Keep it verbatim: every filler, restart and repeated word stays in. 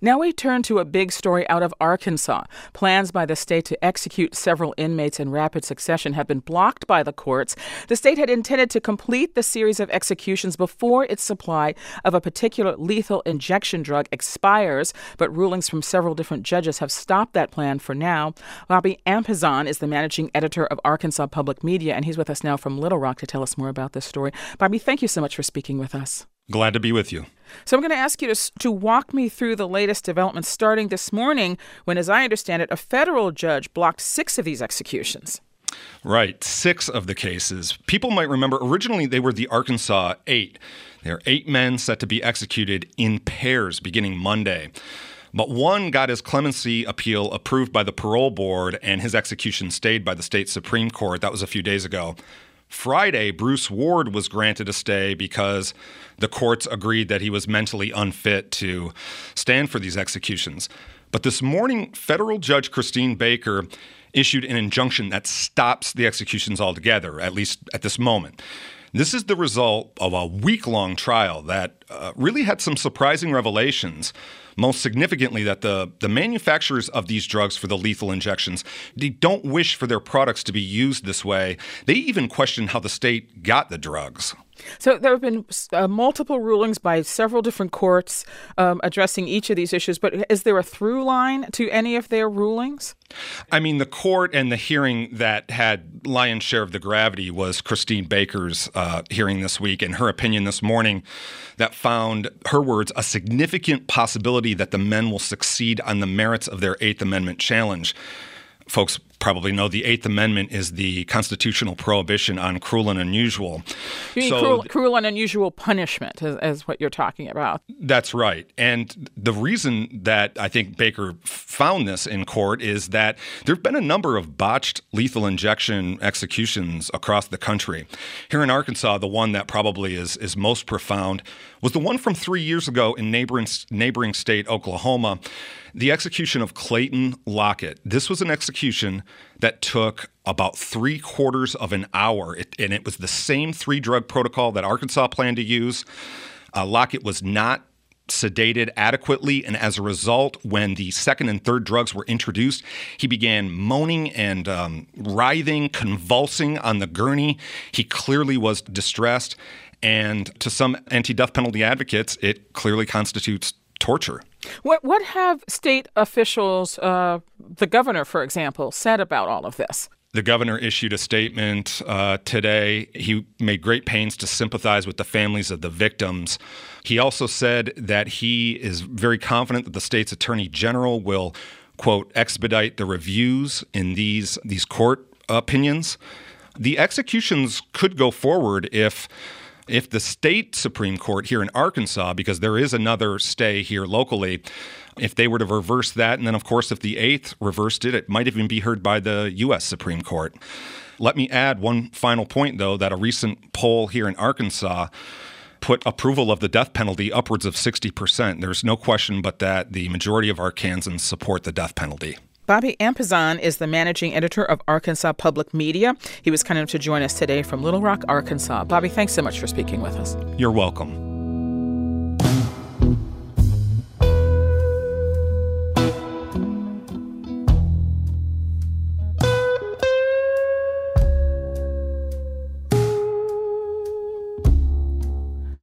Now we turn to a big story out of Arkansas. Plans by the state to execute several inmates in rapid succession have been blocked by the courts. The state had intended to complete the series of executions before its supply of a particular lethal injection drug expires, but rulings from several different judges have stopped that plan for now. Bobby Ampazan is the managing editor of Arkansas Public Media, and he's with us now from Little Rock to tell us more about this story. Bobby, thank you so much for speaking with us. Glad to be with you. So I'm going to ask you to, to walk me through the latest developments starting this morning when, as I understand it, a federal judge blocked six of these executions. Right, six of the cases. People might remember originally they were the Arkansas Eight. There are eight men set to be executed in pairs beginning Monday. But one got his clemency appeal approved by the parole board, and his execution stayed by the state Supreme Court. That was a few days ago. Friday, Bruce Ward was granted a stay because the courts agreed that he was mentally unfit to stand for these executions. But this morning, federal judge Christine Baker issued an injunction that stops the executions altogether, at least at this moment. This is the result of a week-long trial that uh, really had some surprising revelations. Most significantly, that the, the manufacturers of these drugs for the lethal injections, they don't wish for their products to be used this way. They even question how the state got the drugs. So there have been uh, multiple rulings by several different courts um, addressing each of these issues, but is there a through line to any of their rulings? I mean, the court and the hearing that had lion's share of the gravity was Christine Baker's uh, hearing this week, and her opinion this morning that found, her words, a significant possibility that the men will succeed on the merits of their Eighth Amendment challenge. Folks probably know the Eighth Amendment is the constitutional prohibition on cruel and unusual. You mean so, cruel, cruel and unusual punishment is, is what you're talking about. That's right. And the reason that I think Baker found this in court is that there have been a number of botched lethal injection executions across the country. Here in Arkansas, the one that probably is, is most profound was the one from three years ago in neighboring, neighboring state Oklahoma, the execution of Clayton Lockett. This was an execution that took about three quarters of an hour, it, and it was the same three-drug protocol that Arkansas planned to use. Uh, Lockett was not sedated adequately, and as a result, when the second and third drugs were introduced, he began moaning and um, writhing, convulsing on the gurney. He clearly was distressed, and to some anti-death penalty advocates, it clearly constitutes torture. What what have state officials, uh, the governor, for example, said about all of this? The governor issued a statement uh, today. He made great pains to sympathize with the families of the victims. He also said that he is very confident that the state's attorney general will, quote, expedite the reviews in these, these court opinions. The executions could go forward if If the state Supreme Court here in Arkansas, because there is another stay here locally, if they were to reverse that, and then, of course, if the Eighth reversed it, it might even be heard by the U S Supreme Court. Let me add one final point, though, that a recent poll here in Arkansas put approval of the death penalty upwards of sixty percent. There's no question but that the majority of Arkansans support the death penalty. Bobby Ampazan is the managing editor of Arkansas Public Media. He was kind enough to join us today from Little Rock, Arkansas. Bobby, thanks so much for speaking with us. You're welcome.